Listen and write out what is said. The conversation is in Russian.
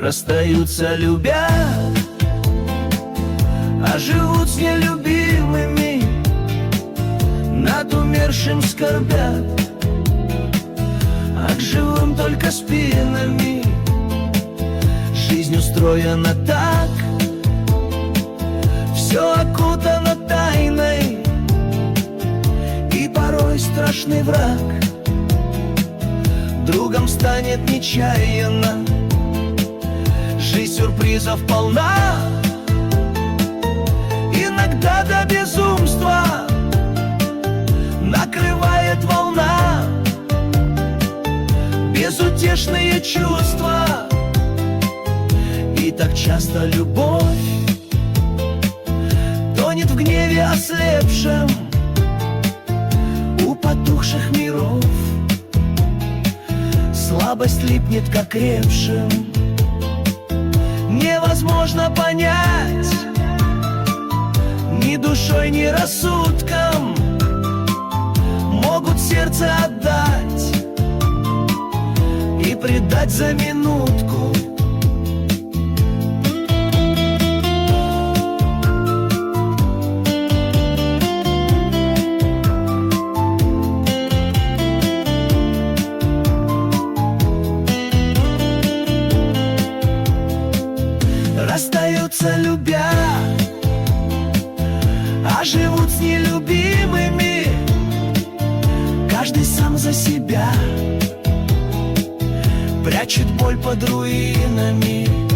Расстаются любя, а живут с нелюбимыми, над умершим скорбят, а к живым только спинами. Жизнь устроена так, все окутано тайной, и порой страшный враг другом станет нечаянно. Жизнь сюрпризов полна, иногда до безумства накрывает волна. Безутешные чувства, и так часто любовь тонет в гневе ослепшем у потухших миров. Слабость липнет к окрепшим, невозможно понять ни душой, ни рассудком. Могут сердце отдать и предать за минутку. Расстаются любя, а живут с нелюбимыми, каждый сам за себя прячет боль под руинами.